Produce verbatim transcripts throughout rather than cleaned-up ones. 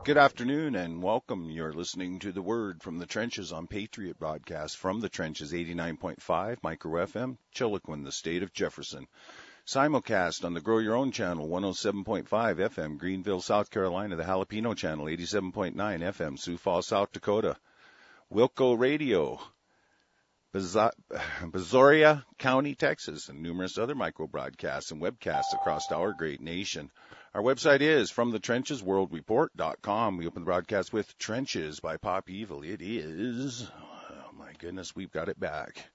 Good afternoon and welcome. You're listening to The Word from the Trenches on Patriot Broadcast from the Trenches eighty-nine point five Micro F M, Chiloquin, the state of Jefferson. Simulcast on the Grow Your Own channel, one oh seven point five F M, Greenville, South Carolina, the Jalapeno channel, eighty-seven point nine F M, Sioux Falls, South Dakota, Wilco Radio, Brazoria County, Texas, and numerous other micro broadcasts and webcasts across our great nation. Our website is from the trenches world report dot com. We open the broadcast with Trenches by Pop Evil. It is, oh my goodness, we've got it back.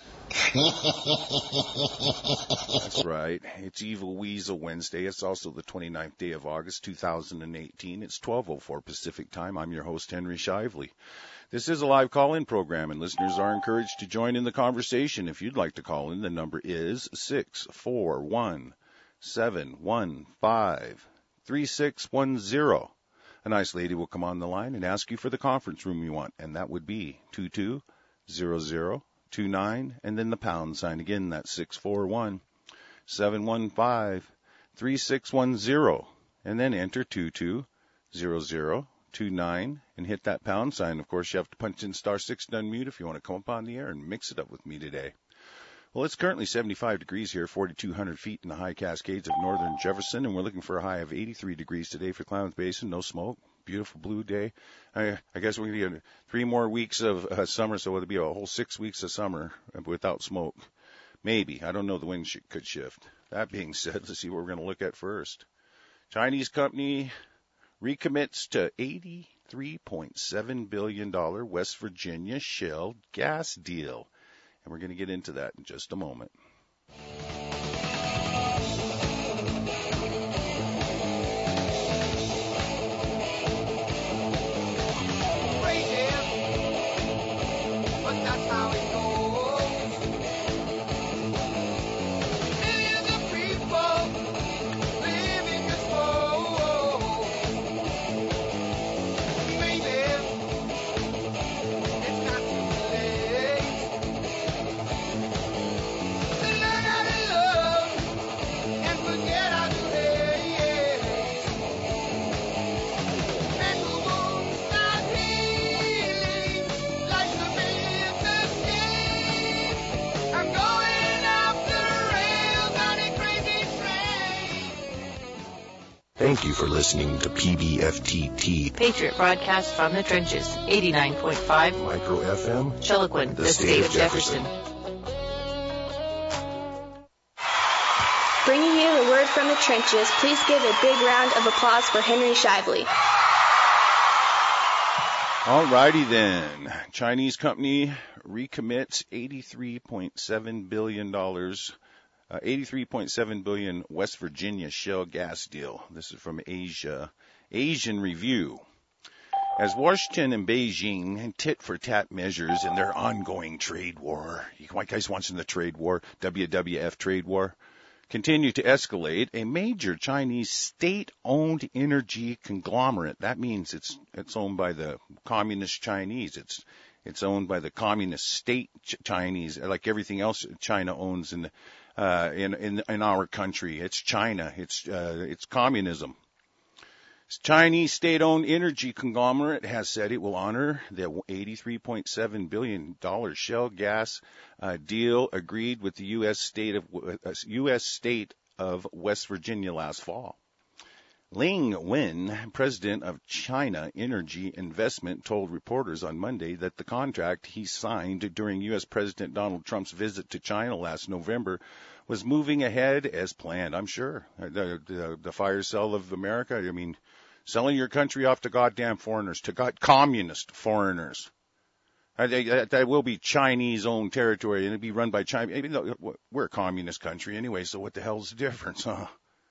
That's right. It's Evil Weasel Wednesday. It's also the twenty-ninth day of August, two thousand eighteen. It's twelve oh four Pacific time. I'm your host, Henry Shively. This is a live call-in program, and listeners are encouraged to join in the conversation. If you'd like to call in, the number is six four one, seven one five, three six one zero. A nice lady will come on the line and ask you for the conference room you want, and that would be two two zero zero two nine, and then the pound sign. Again, that's six four one, seven one five, three six one zero, and then enter two two zero zero two nine and hit that pound sign. Of course, you have to punch in star six to unmute if you want to come up on the air and mix it up with me today. Well, it's currently seventy-five degrees here, forty-two hundred feet in the high Cascades of northern Jefferson, and we're looking for a high of eighty-three degrees today for Klamath Basin. No smoke. Beautiful blue day. I, I guess we're going to get three more weeks of uh, summer, so it'll be a whole six weeks of summer without smoke. Maybe. I don't know. The wind sh- could shift. That being said, let's see what we're going to look at first. Chinese company recommits to eighty-three point seven billion dollars West Virginia shale gas deal. And we're going to get into that in just a moment. Thank you for listening to P B F T T, Patriot Broadcast from the Trenches, eighty-nine point five Micro F M, Chiloquin, the, the state, state of Jefferson. Jefferson. Bringing you the word from the trenches, please give a big round of applause for Henry Shively. All righty then. Chinese company recommits eighty-three point seven billion dollars. Uh, eighty-three point seven billion dollars West Virginia shale gas deal. This is from Asia, Asian Review. As Washington and Beijing tit-for-tat measures in their ongoing trade war, you guys watching the trade war, W W F trade war, continue to escalate, a major Chinese state-owned energy conglomerate, that means it's it's owned by the communist Chinese, it's it's owned by the communist state Chinese, like everything else China owns in the Uh, in, in, in our country. It's China. It's, uh, it's communism. Chinese state-owned energy conglomerate has said it will honor the eighty-three point seven billion dollars shale gas uh, deal agreed with the U S state of uh, U S state of West Virginia last fall. Ling Wen, president of China Energy Investment, told reporters on Monday that the contract he signed during U S President Donald Trump's visit to China last November was moving ahead as planned. I'm sure. The, the, the fire sale of America, I mean, selling your country off to goddamn foreigners, to god communist foreigners. That, that will be Chinese-owned territory, and it'll be run by China. Even though we're a communist country anyway, so what the hell's the difference, huh?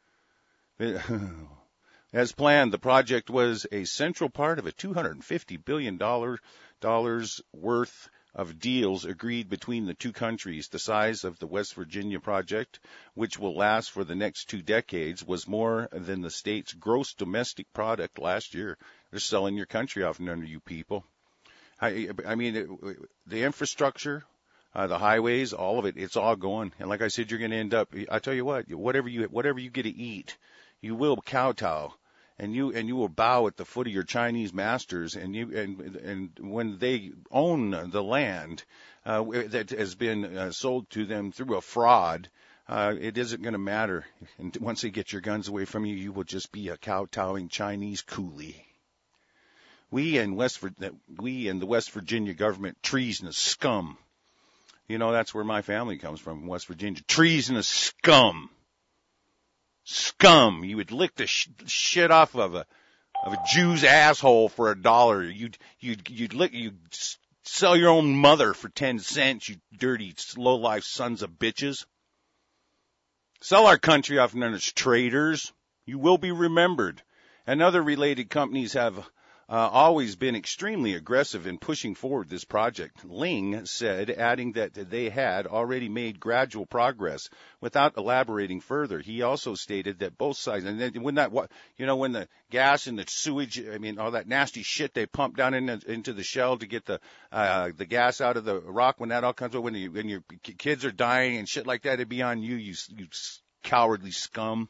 As planned, the project was a central part of a two hundred fifty billion dollars worth of deals agreed between the two countries. The size of the West Virginia project, which will last for the next two decades, was more than the state's gross domestic product last year. They're selling your country off under you people. I, I mean, it, the infrastructure, uh, the highways, all of it, it's all going. And like I said, you're going to end up, I tell you what, whatever you, whatever you get to eat, you will kowtow and you and you will bow at the foot of your Chinese masters, and you and and when they own the land uh, that has been uh, sold to them through a fraud, uh, it isn't going to matter. And once they get your guns away from you, you will just be a kowtowing Chinese coolie. We in West we in the West Virginia government, treasonous scum. You know, that's where my family comes from, West Virginia. Treasonous scum. Scum. You would lick the sh- look off of a of a Jew's asshole for a dollar. You'd you'd you'd lick you'd sell your own mother for ten cents. You dirty low life sons of bitches. Sell our country off known as traitors. You will be remembered. And other related companies have Uh, always been extremely aggressive in pushing forward this project. Ling said, adding that they had already made gradual progress without elaborating further. He also stated that both sides, and then when that, you know, when the gas and the sewage, I mean, all that nasty shit they pump down in, into the shell to get the uh, the gas out of the rock, when that all comes out, when, you, when your kids are dying and shit like that, it'd be on you, you, you cowardly scum.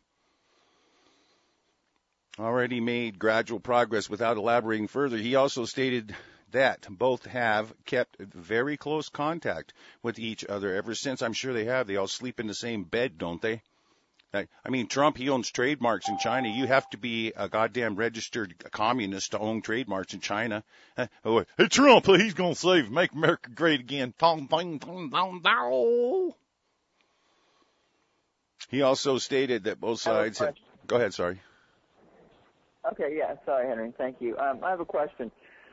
Already made gradual progress without elaborating further. He also stated that both have kept very close contact with each other ever since. I'm sure they have. They all sleep in the same bed, don't they? I mean, Trump, he owns trademarks in China. You have to be a goddamn registered communist to own trademarks in China. Uh, oh, hey, Trump, he's going to save, make America great again. He also stated that both sides have... Go ahead, sorry. Okay, yeah, sorry, Henry. Thank you. Um, I have a question.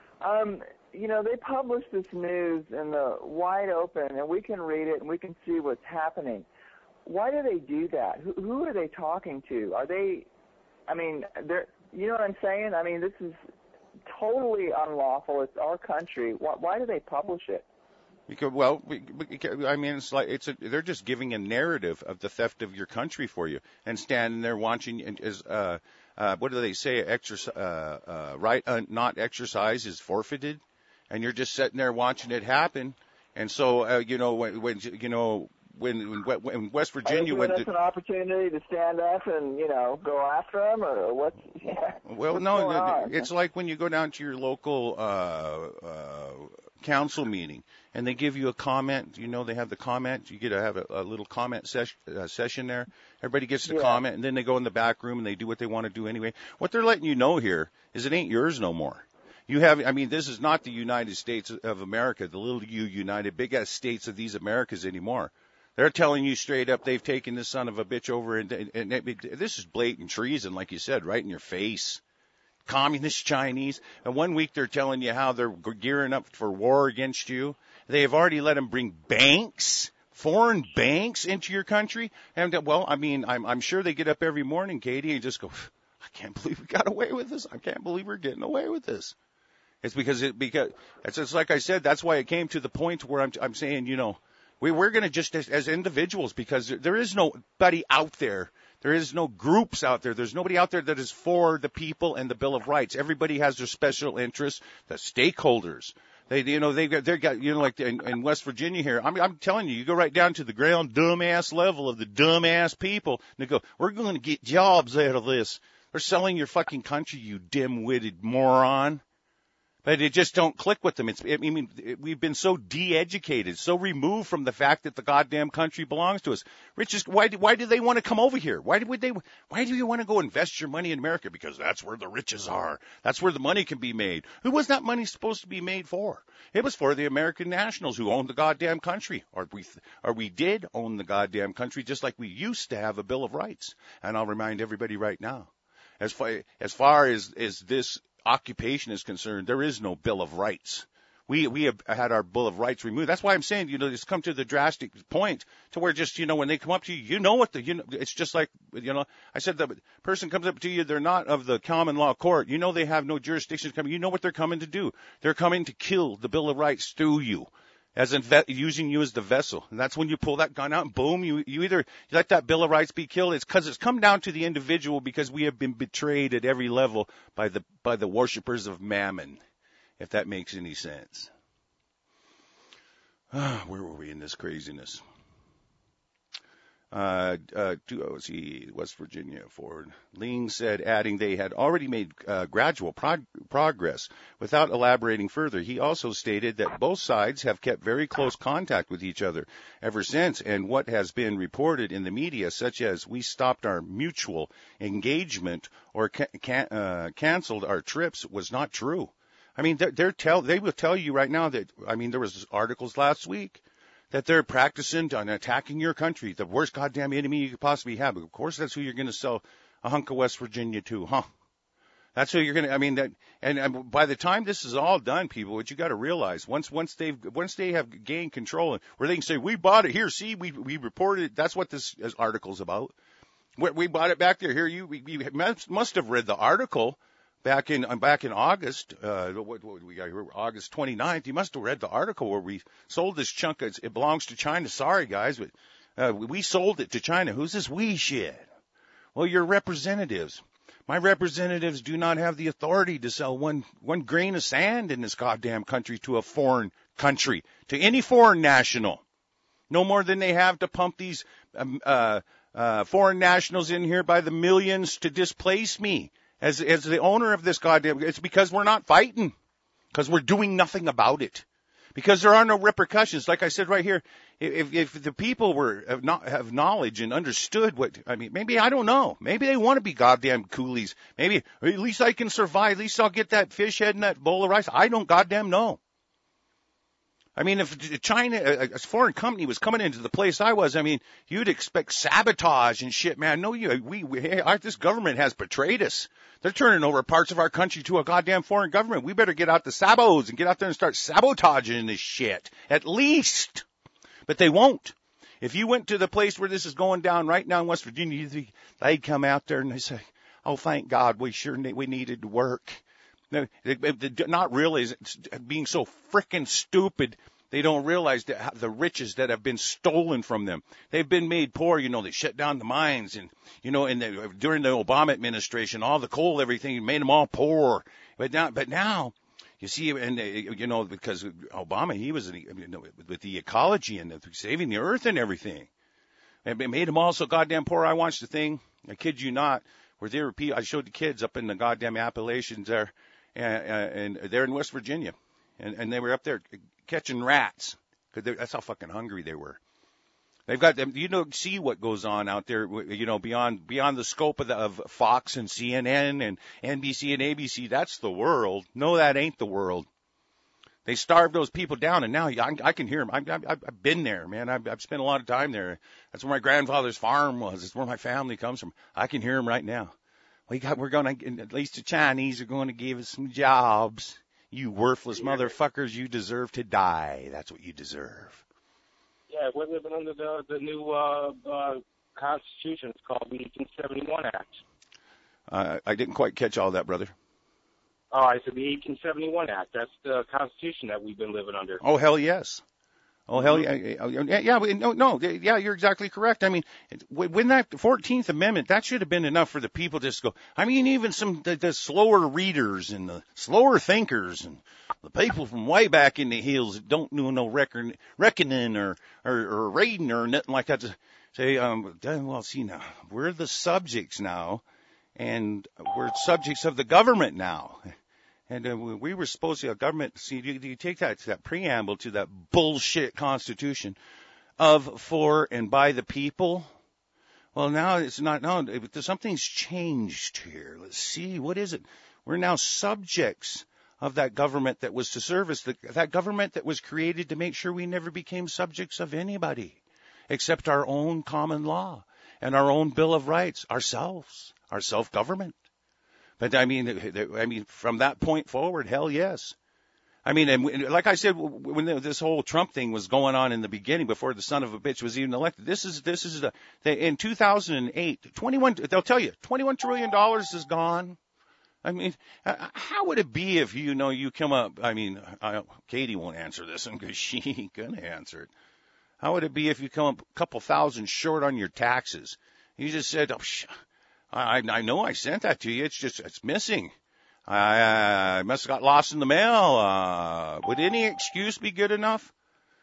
Um, you know, they publish this news in the wide open, and we can read it and we can see what's happening. Why do they do that? Who, who are they talking to? Are they, I mean, they're, you know what I'm saying? I mean, this is totally unlawful. It's our country. Why, why do they publish it? Because, well, I mean, it's like it's a, they're just giving a narrative of the theft of your country for you, and standing there watching. And as uh, uh, what do they say? Exercise, uh, uh, right? Uh, not exercise is forfeited, and you're just sitting there watching it happen. And so, uh, you know, when, when you know when when, when West Virginia, when that's an opportunity to stand up and you know go after them, or what's? Yeah, well, what's no, going on? It's like when you go down to your local uh, uh, council meeting. And they give you a comment. You know, they have the comment. You get to have a, a little comment ses- uh, session there. Everybody gets to yeah. comment, and then they go in the back room and they do what they want to do anyway. What they're letting you know here is it ain't yours no more. You have, I mean, this is not the United States of America, the little U United, big ass states of these Americas anymore. They're telling you straight up they've taken this son of a bitch over, and, and, and it, this is blatant treason, like you said, right in your face. Communist Chinese. And one week they're telling you how they're gearing up for war against you. They have already let them bring banks, foreign banks into your country. And, well, I mean, I'm, I'm sure they get up every morning, Katie, and just go, I can't believe we got away with this. I can't believe we're getting away with this. It's because it, because it's just like I said, that's why it came to the point where I'm, I'm saying, you know, we, we're going to just as, as individuals, because there is nobody out there. There is no groups out there. There's nobody out there that is for the people and the Bill of Rights. Everybody has their special interests, the stakeholders. They, you know, they got, they got, you know, like in, in West Virginia here. I mean, I'm telling you, you go right down to the ground dumbass level of the dumbass people, and they go, we're going to get jobs out of this. They're selling your fucking country, you dim-witted moron. But it just don't click with them. It's, I mean, we've been so de-educated, so removed from the fact that the goddamn country belongs to us. Rich is, why do, why do they want to come over here? Why would they, why do you want to go invest your money in America? Because that's where the riches are. That's where the money can be made. Who was that money supposed to be made for? It was for the American nationals who owned the goddamn country. Or we, or we did own the goddamn country, just like we used to have a Bill of Rights. And I'll remind everybody right now, as far, as far as, as this occupation is concerned, there is no Bill of Rights. We we have had our Bill of Rights removed. That's why I'm saying, you know, it's come to the drastic point to where just, you know, when they come up to you, you know what the, you know, it's just like, you know, I said the person comes up to you, they're not of the common law court. You know they have no jurisdiction coming. You know what they're coming to do. They're coming to kill the Bill of Rights through you, as in using you as the vessel. And that's when you pull that gun out and boom, you, you either you let that Bill of Rights be killed. It's because it's come down to the individual, because we have been betrayed at every level by the, by the worshipers of Mammon, if that makes any sense. Ah, where were we in this craziness? Uh, uh, to, oh, see, West Virginia forward. Ling said, adding they had already made uh, gradual prog- progress. Without elaborating further, he also stated that both sides have kept very close contact with each other ever since, and what has been reported in the media, such as we stopped our mutual engagement or ca- ca- uh, canceled our trips, was not true. I mean, they're, they're tell they will tell you right now that, I mean, there was articles last week that they're practicing on attacking your country, the worst goddamn enemy you could possibly have. Of course, that's who you're going to sell a hunk of West Virginia to, huh? That's who you're going to, I mean, that, and, and by the time this is all done, people, what you got to realize, once, once they've, once they have gained control, where they can say, we bought it here, see, we, we reported it, that's what this article's about. We, we bought it back there, here, you, we, we must have read the article. Back in back in August, uh, what, what we got here, August twenty-ninth, you must have read the article where we sold this chunk. Of, it belongs to China. Sorry, guys, but uh, we sold it to China. Who's this we shit? Well, your representatives. My representatives do not have the authority to sell one one grain of sand in this goddamn country to a foreign country, to any foreign national. No more than they have to pump these um, uh, uh, foreign nationals in here by the millions to displace me. As, as the owner of this goddamn, it's because we're not fighting, because we're doing nothing about it, because there are no repercussions. Like I said right here, if, if the people were have, not, have knowledge and understood what, I mean, maybe, I don't know, maybe they want to be goddamn coolies. Maybe, at least I can survive, at least I'll get that fish head and that bowl of rice. I don't goddamn know. I mean, if China, a foreign company was coming into the place I was, I mean, you'd expect sabotage and shit, man. No, you, we, we our, this government has betrayed us. They're turning over parts of our country to a goddamn foreign government. We better get out the sabos and get out there and start sabotaging this shit, at least. But they won't. If you went to the place where this is going down right now in West Virginia, they'd come out there and they say, oh, thank God, we sure need, we needed to work. No, not really being so frickin' stupid. They don't realize that the riches that have been stolen from them. They've been made poor. You know, they shut down the mines and, you know, and the, during the Obama administration, all the coal, everything made them all poor. But now, but now you see, and you know, because Obama, he was you know, with the ecology and the, saving the earth and everything. And it made them all so goddamn poor. I watched the thing. I kid you not, where they were, I showed the kids up in the goddamn Appalachians there. And, and they're in West Virginia, and, and they were up there catching rats, because that's how fucking hungry they were. They've got them, you know, see what goes on out there, you know, beyond beyond the scope of, the, of Fox and C N N and N B C and A B C. That's the world. No, that ain't the world. They starved those people down, and now I, I can hear them. I've, I've, I've been there, man. I've, I've spent a lot of time there. That's where my grandfather's farm was. It's where my family comes from. I can hear them right now. We got, we're going to, at least the Chinese are going to give us some jobs. You worthless motherfuckers, you deserve to die. That's what you deserve. Yeah, we're living under the, the new uh, uh, Constitution. It's called the eighteen seventy-one Act. Uh, I didn't quite catch all that, brother. Oh, I said the eighteen seventy-one Act. That's the Constitution that we've been living under. Oh, hell yes. Oh, hell yeah. Yeah, yeah, no, no, yeah, you're exactly correct. I mean, when that fourteenth Amendment, that should have been enough for the people to just go, I mean, even some, the, the slower readers and the slower thinkers and the people from way back in the hills that don't know no reckon, reckoning or, or, or reading or nothing like that to say, um, well, see now, we're the subjects now, and we're subjects of the government now. And uh, we were supposed to, a government, see, you, you take that, that preamble to that bullshit Constitution of, for, and by the people. Well, now it's not, no, something's changed here. Let's see, what is it? We're now subjects of that government that was to serve us, the, that government that was created to make sure we never became subjects of anybody except our own common law and our own Bill of Rights, ourselves, our self-government. But I mean, I mean, from that point forward, hell yes. I mean, and like I said, when this whole Trump thing was going on in the beginning, before the son of a bitch was even elected, this is this is the, the in two thousand eight, twenty-one. They'll tell you, twenty-one trillion dollars is gone. I mean, how would it be if you know you come up? I mean, I, Katie won't answer this one because she ain't gonna answer it. How would it be if you come up a couple thousand short on your taxes? You just said, oh, sh- I, I know I sent that to you. It's just, it's missing. I, I must have got lost in the mail. Uh, would any excuse be good enough?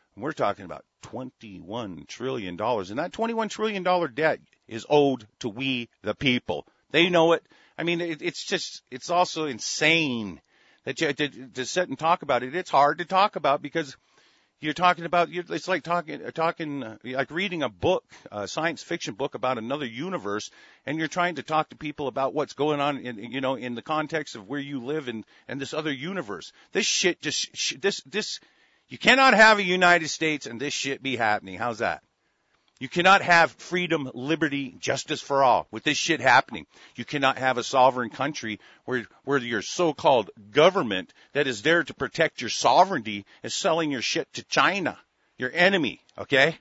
We're talking about twenty-one trillion dollars. And that twenty-one trillion dollars debt is owed to we, the people. They know it. I mean, it, it's just, it's also insane that you to, to sit and talk about it. It's hard to talk about because you're talking about, you're, it's like talking, talking, uh, like reading a book, a science fiction book about another universe, and you're trying to talk to people about what's going on in, you know, in the context of where you live in, and this other universe. This shit just, sh- this, this, you cannot have a United States and this shit be happening. How's that? You cannot have freedom, liberty, justice for all with this shit happening. You cannot have a sovereign country where where your so-called government that is there to protect your sovereignty is selling your shit to China, your enemy, okay?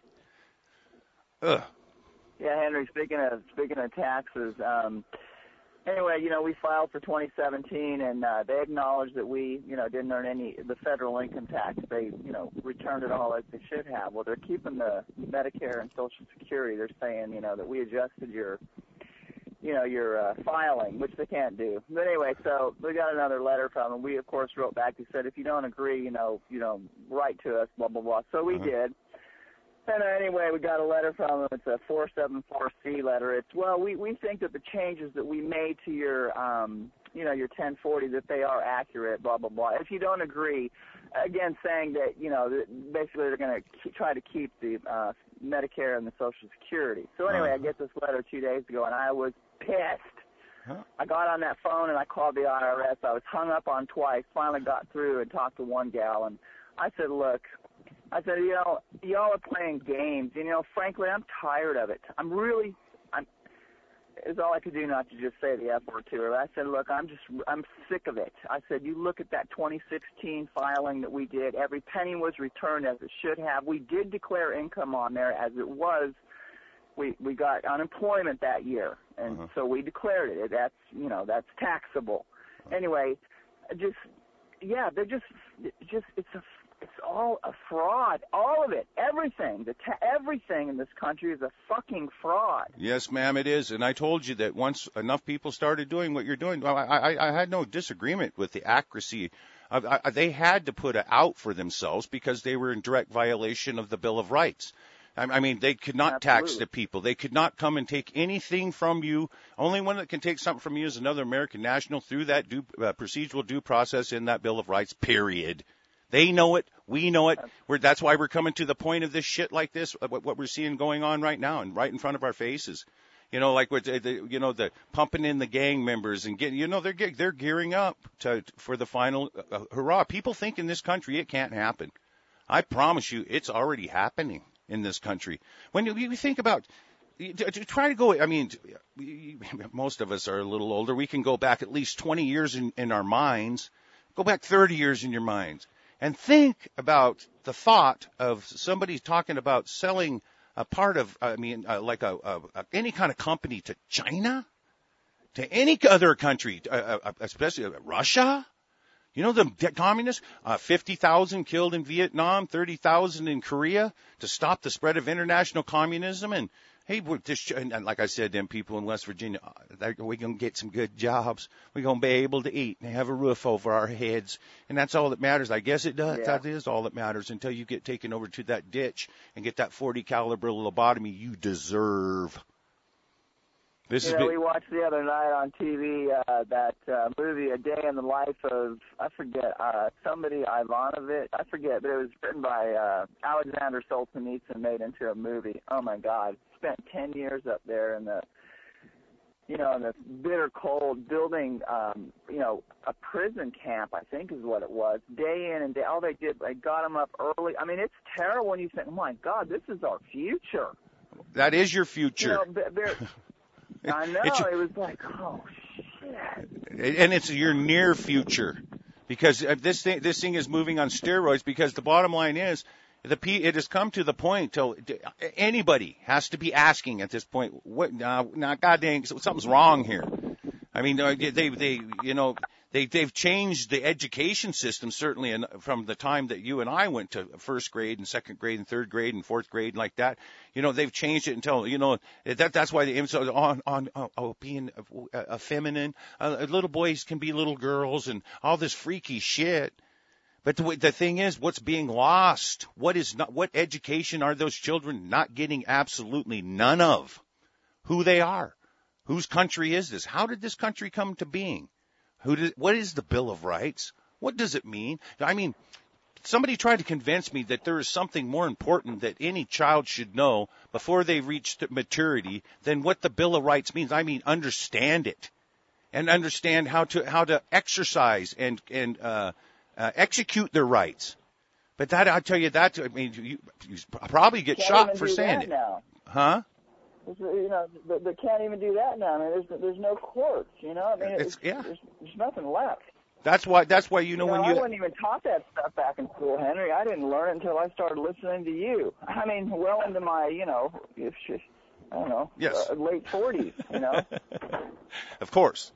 Ugh. Yeah, Henry, speaking of speaking of taxes, um, anyway, you know, we filed for twenty seventeen, and uh, they acknowledged that we, you know, didn't earn any the federal income tax. They, you know, returned it all as they should have. Well, they're keeping the Medicare and Social Security. They're saying, you know, that we adjusted your, you know, your uh, filing, which they can't do. But anyway, so we got another letter from them. We, of course, wrote back. We said, if you don't agree, you know, you know, write to us, blah blah blah. So we uh-huh. did. And anyway, we got a letter from them. It's a four seventy-four C letter. It's, well, we, we think that the changes that we made to your, um, you know, your ten forty, that they are accurate, blah, blah, blah. If you don't agree, again, saying that, you know, that basically they're going to try to keep the uh, Medicare and the Social Security. So anyway, uh-huh. I get this letter two days ago, and I was pissed. Huh? I got on that phone, and I called the I R S. I was hung up on twice, finally got through and talked to one gal, and I said, look, I said, you know, y'all are playing games. You know, frankly, I'm tired of it. I'm really, I'm, it's all I could do not to just say the F word to her. I said, look, I'm just, I'm sick of it. I said, you look at that twenty sixteen filing that we did. Every penny was returned as it should have. We did declare income on there as it was. We we got unemployment that year, and uh-huh. so we declared it. That's, you know, that's taxable. Uh-huh. Anyway, just, yeah, they're just, just, it's a, It's all a fraud. All of it. Everything. The ta- everything in this country is a fucking fraud. Yes, ma'am, it is. And I told you that once enough people started doing what you're doing, I, I, I had no disagreement with the accuracy. Of, I, they had to put it out for themselves because they were in direct violation of the Bill of Rights. I, I mean, they could not Absolutely. tax the people. They could not come and take anything from you. Only one that can take something from you is another American national through that due, uh, procedural due process in that Bill of Rights, period. They know it. We know it. We're, that's why we're coming to the point of this shit like this, what, what we're seeing going on right now and right in front of our faces. You know, like with the, you know, the pumping in the gang members and getting, you know, they're they're gearing up to for the final uh, hurrah. People think in this country it can't happen. I promise you, it's already happening in this country. When you, you think about, to, to try to go, I mean, most of us are a little older. We can go back at least twenty years in, in our minds. Go back thirty years in your minds. And think about the thought of somebody talking about selling a part of, I mean, uh, like a, a, a any kind of company to China, to any other country, uh, uh, especially Russia. You know, the communists, uh, fifty thousand killed in Vietnam, thirty thousand in Korea to stop the spread of international communism. And hey, we're just, and like I said, them people in West Virginia, we're going to get some good jobs. We're going to be able to eat and have a roof over our heads. And that's all that matters. I guess it does. Yeah. That is all that matters until you get taken over to that ditch and get that forty caliber lobotomy you deserve. This you is know, been... we watched the other night on T V uh, that uh, movie, A Day in the Life of, I forget, uh, somebody, Ivanovich, I forget, but it was written by uh, Alexander Solzhenitsyn, made into a movie. Oh, my God. Spent ten years up there in the, you know, in the bitter cold, building, um, you know, a prison camp, I think is what it was, day in and day. All they did, they got them up early. I mean, it's terrible when you think, oh, my God, this is our future. That is your future. You know, they're, I know. It was like, oh, shit. And it's your near future because this thing, this thing is moving on steroids because the bottom line is the it has come to the point till anybody has to be asking at this point, what, now, now, God dang, something's wrong here. I mean, they, they, you know, they, they've changed the education system certainly in, from the time that you and I went to first grade and second grade and third grade and fourth grade and like that. You know, they've changed it until, you know, that that's why the emphasis on, on, on oh, being a, a feminine, uh, little boys can be little girls and all this freaky shit. But the, the thing is, what's being lost? What is not? What education are those children not getting? Absolutely none of. Who they are, whose country is this? How did this country come to being? Who did? What is the Bill of Rights? What does it mean? I mean, somebody tried to convince me that there is something more important that any child should know before they reach maturity than what the Bill of Rights means. I mean, understand it and understand how to how to exercise and and uh, uh, execute their rights. But that, I tell you, that I mean, you, you probably get Can't shot even for do saying that it, now. huh? You know, they, they can't even do that now. I mean, there's there's no courts. You know, I mean, it's, It's- yeah. there's, there's nothing left. That's why. That's why you know You know, when I you. wasn't even taught that stuff back in school, Henry. I didn't learn it until I started listening to you. I mean, well into my, you know, if she, I don't know, Yes. uh, late forties. You know. Of course.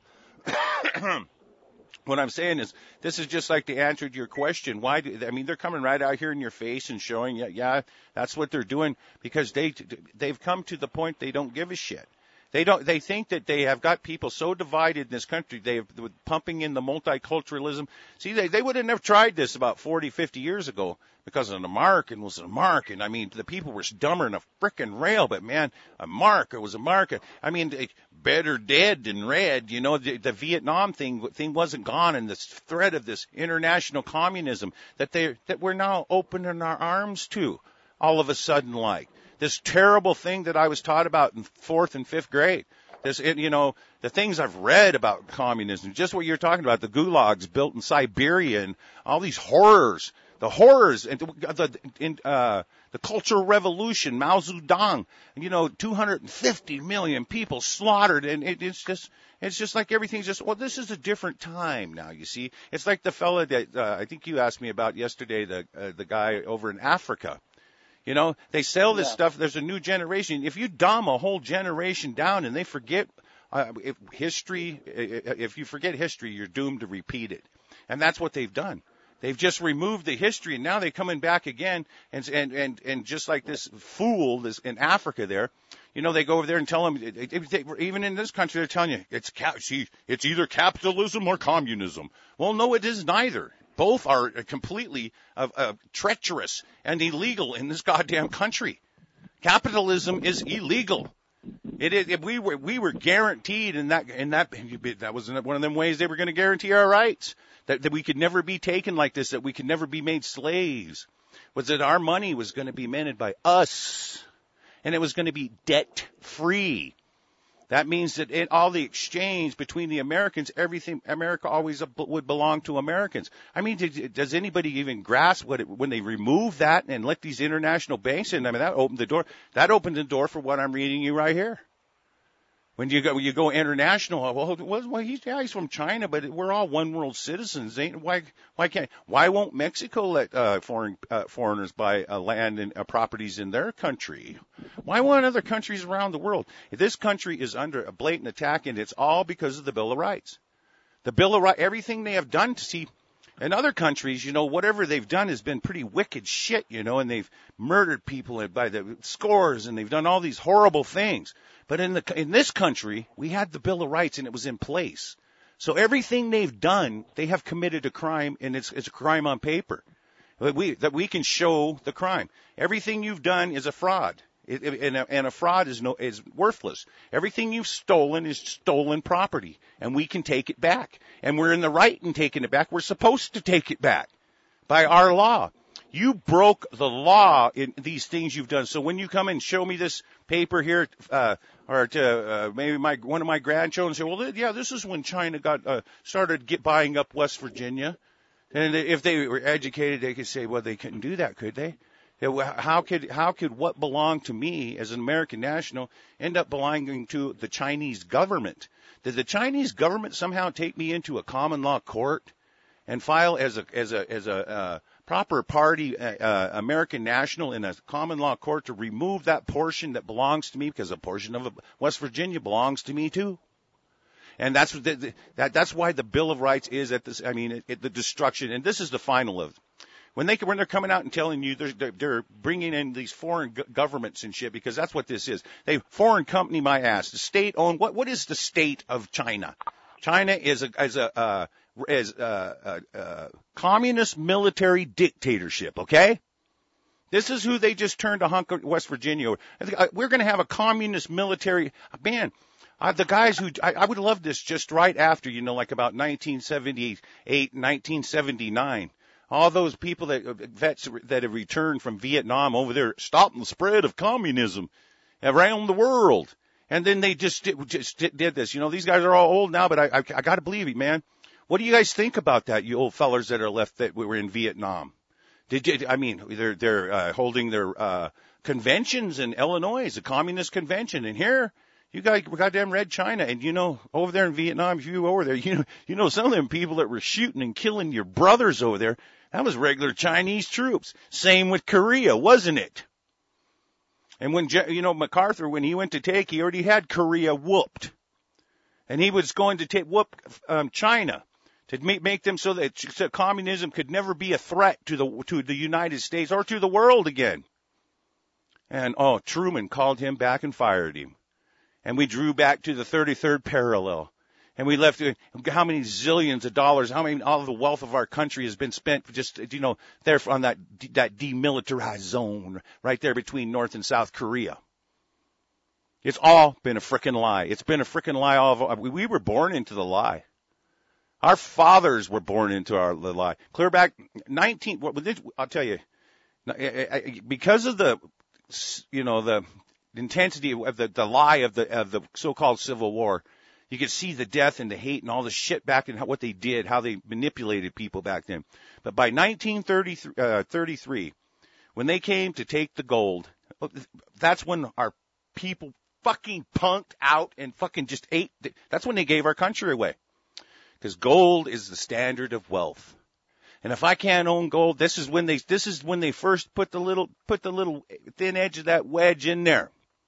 What I'm saying is, this is just like the answer to your question. Why do, I mean, they're coming right out here in your face and showing you, yeah, that's what they're doing because they, they've come to the point they don't give a shit. They don't, they think that they have got people so divided in this country, they're pumping in the multiculturalism. See, they, they would have never tried this about forty, fifty years ago because an American was an American. I mean, the people were dumber than a frickin' rail, but man, a mark, it was a mark. I mean, they, better dead than red. You know, the, the Vietnam thing thing wasn't gone, and this threat of this international communism that they that we're now opening our arms to, all of a sudden, like this terrible thing that I was taught about in fourth and fifth grade. This, it, you know, the things I've read about communism, just what you're talking about, the gulags built in Siberia, and all these horrors, the horrors, and the in, uh, the Cultural Revolution, Mao Zedong, you know, two hundred fifty million people slaughtered, and it, it's just, it's just like everything's just, well, this is a different time now. You see, it's like the fella that uh, I think you asked me about yesterday, the uh, the guy over in Africa. You know, they sell this Yeah. stuff. There's a new generation. If you dumb a whole generation down and they forget uh, if history, if you forget history, you're doomed to repeat it. And that's what they've done. They've just removed the history, and now they're coming back again. And and and, and just like this fool this in Africa there, you know, they go over there and tell them, even in this country, they're telling you it's see, it's either capitalism or communism. Well, no, it is neither. Both are completely uh, uh, treacherous and illegal in this goddamn country. Capitalism is illegal. It is. If we were we were guaranteed in that in that that was one of them ways they were going to guarantee our rights, that that we could never be taken like this, that we could never be made slaves, was that our money was going to be managed by us, and it was going to be debt free. That means that in all the exchange between the Americans, everything, America always would belong to Americans. I mean, does anybody even grasp what it, when they remove that and let these international banks in? I mean, that opened the door. That opened the door for what I'm reading you right here. When you go, when you go international, well, well, he's, yeah, he's from China, but we're all one world citizens. Ain't why? Why can't? Why won't Mexico let uh, foreign uh, foreigners buy uh, land and uh, properties in their country? Why won't other countries around the world? This country is under a blatant attack, and it's all because of the Bill of Rights. The Bill of Rights, everything they have done to see. In other countries, you know, whatever they've done has been pretty wicked shit, you know, and they've murdered people by the scores, and they've done all these horrible things. But in the in this country, we had the Bill of Rights, and it was in place. So everything they've done, they have committed a crime, and it's it's a crime on paper. That we that we can show the crime. Everything you've done is a fraud. It, it, and, a, and a fraud is no is worthless. Everything you've stolen is stolen property, and we can take it back. And we're in the right in taking it back. We're supposed to take it back by our law. You broke the law in these things you've done. So when you come and show me this paper here, uh, or to uh, maybe my one of my grandchildren say, well, yeah, this is when China got uh, started get, buying up West Virginia. And if they were educated, they could say, well, they couldn't do that, could they? How could how could what belonged to me as an American national end up belonging to the Chinese government? Did the Chinese government somehow take me into a common law court and file as a as a as a uh, proper party uh, uh, American national in a common law court to remove that portion that belongs to me, because a portion of West Virginia belongs to me too? And that's the, that that's why the Bill of Rights is at this. I mean, it, it, the destruction. And this is the final of. When they when they're coming out and telling you they're they're bringing in these foreign go- governments and shit, because that's what this is. They foreign company my ass. The state owned. What what is the state of China? China is a is a uh, as uh, uh, uh, communist military dictatorship, okay? This is who they just turned to hunk West Virginia. We're going to have a communist military. Man, uh, the guys who, I, I would love this just right after, you know, like about nineteen seventy-eight, nineteen seventy-nine. All those people that, vets that have returned from Vietnam over there, stopping the spread of communism around the world. And then they just did, just did this. You know, these guys are all old now, but I, I, I got to believe it, man. What do you guys think about that, you old fellers that are left that were in Vietnam? Did you, I mean, they're, they're, uh, holding their, uh, conventions in Illinois, a communist convention. And here, you got goddamn Red China. And you know, over there in Vietnam, if you were over there, you know, you know, some of them people that were shooting and killing your brothers over there, that was regular Chinese troops. Same with Korea, wasn't it? And when, you know, MacArthur, when he went to take, he already had Korea whooped. And he was going to take, whoop, um, China. To make, make them so that so communism could never be a threat to the to the United States or to the world again. And, oh, Truman called him back and fired him. And we drew back to the thirty-third parallel. And we left, how many zillions of dollars, how many, all of the wealth of our country has been spent just, you know, there on that, that demilitarized zone right there between North and South Korea. It's all been a frickin' lie. It's been a frickin' lie. All of, we were born into the lie. Our fathers were born into our the lie. Clear back nineteen. I'll tell you, because of the, you know, the intensity of the, the lie of the of the so-called Civil War, you could see the death and the hate and all the shit back in what they did, how they manipulated people back then. But by nineteen thirty-three, when they came to take the gold, that's when our people fucking punked out and fucking just ate. That's when they gave our country away. Because gold is the standard of wealth. And if I can't own gold, this is when they, this is when they first put the little, put the little thin edge of that wedge in there.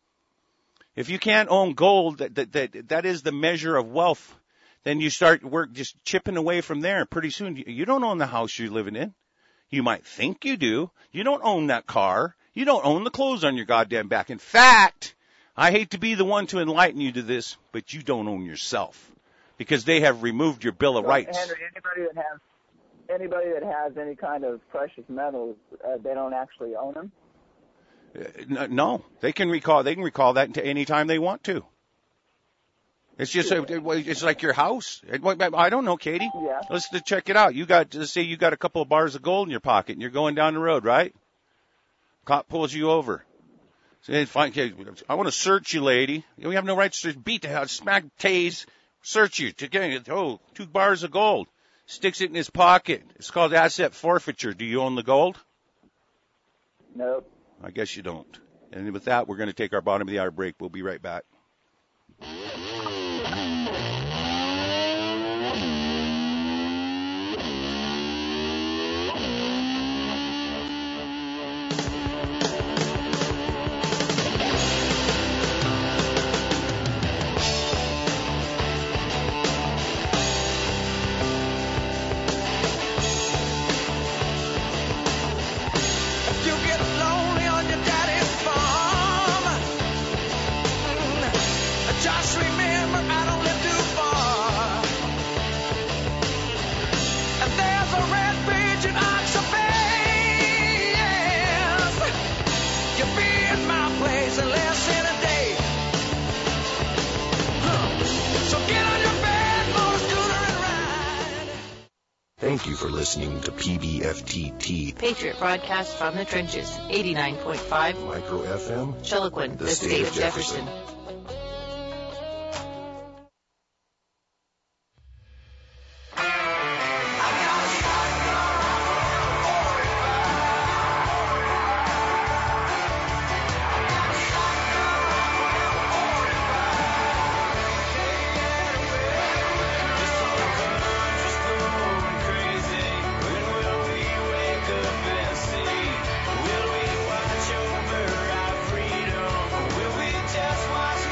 If you can't own gold, that, that, that, that is the measure of wealth, then you start work just chipping away from there. Pretty soon, you don't own the house you're living in. You might think you do. You don't own that car. You don't own the clothes on your goddamn back. In fact, I hate to be the one to enlighten you to this, but you don't own yourself. Because they have removed your Bill of so, Rights. Henry, anybody that has anybody that has any kind of precious metals, uh, they don't actually own them. Uh, no, they can recall. They can recall that any time they want to. It's just a, it's like your house. I don't know, Katie. Yeah. Let's check it out. You got let's say you got a couple of bars of gold in your pocket, and you're going down the road, right? Cop pulls you over. Say, fine, I want to search you, lady. We have no right to beat the hell, smack, tase. Search you to get, oh, two bars of gold. Sticks it in his pocket. It's called asset forfeiture. Do you own the gold? Nope. I guess you don't. And with that, we're going to take our bottom of the hour break. We'll be right back. Thank you for listening to P B F T T. Patriot broadcast from the trenches, eighty-nine point five. Micro F M. Chiloquin, the, the state, state of Jefferson. Jefferson. Will we watch over our freedom? Will we just watch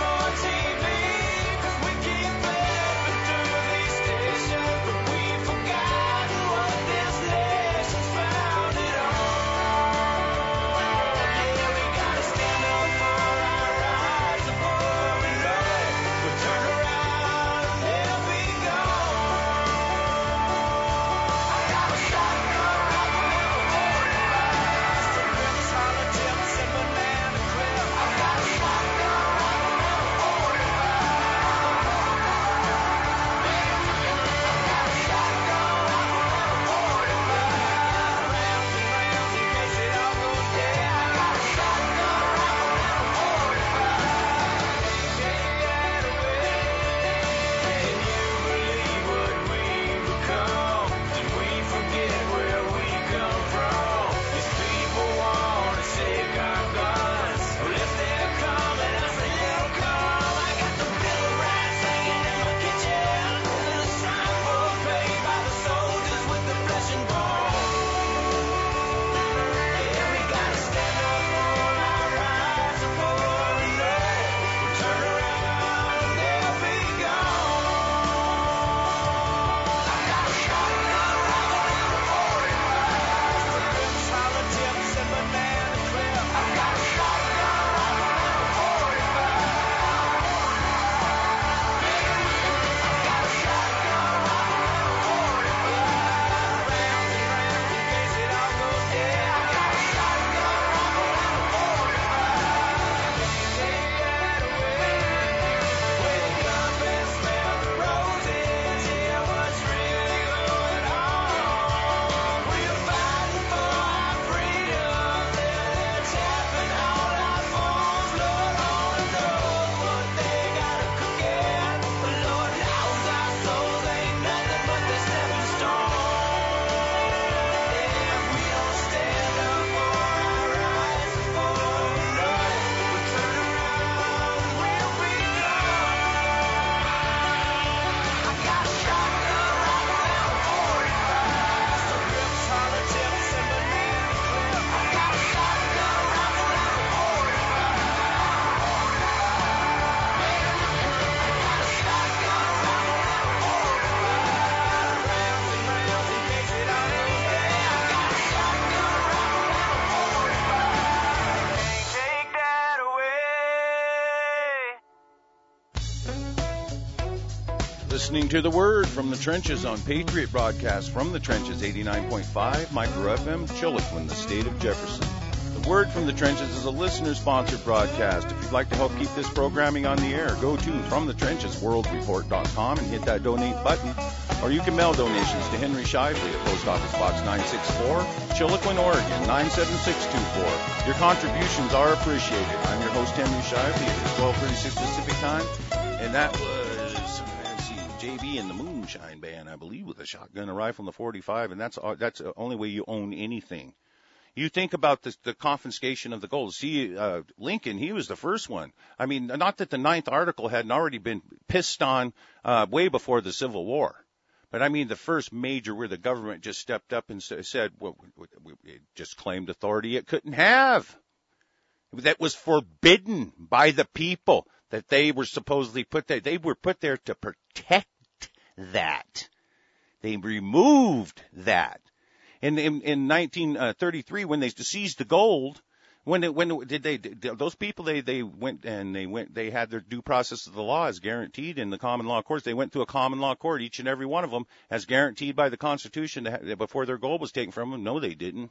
Listening to the Word from the Trenches on Patriot Broadcast from the Trenches, eighty-nine point five, Micro F M, Chiloquin, the state of Jefferson. The Word from the Trenches is a listener-sponsored broadcast. If you'd like to help keep this programming on the air, go to from the trenches world report dot com and hit that donate button. Or you can mail donations to Henry Shively at Post Office Box nine sixty-four, Chiloquin, Oregon, nine seven six two four. Your contributions are appreciated. I'm your host, Henry Shively. It's twelve thirty-six Pacific Time, and that was, let's see, J B and the Moonshine Band, I believe, with a shotgun, a rifle, and the forty-five, and that's that's the only way you own anything. You think about this, the confiscation of the gold. See, uh, Lincoln, he was the first one. I mean, not that the ninth article hadn't already been pissed on uh, way before the Civil War. But I mean, the first major where the government just stepped up and said, well, it just claimed authority it couldn't have. That was forbidden by the people, that they were supposedly put there. They were put there to protect that. They removed that. In, in, in nineteen thirty-three, when they seized the gold, when it, when it, did they, did those people, they, they went and they went, they had their due process of the law as guaranteed in the common law courts. They went to a common law court, each and every one of them, as guaranteed by the Constitution to, before their gold was taken from them. No, they didn't.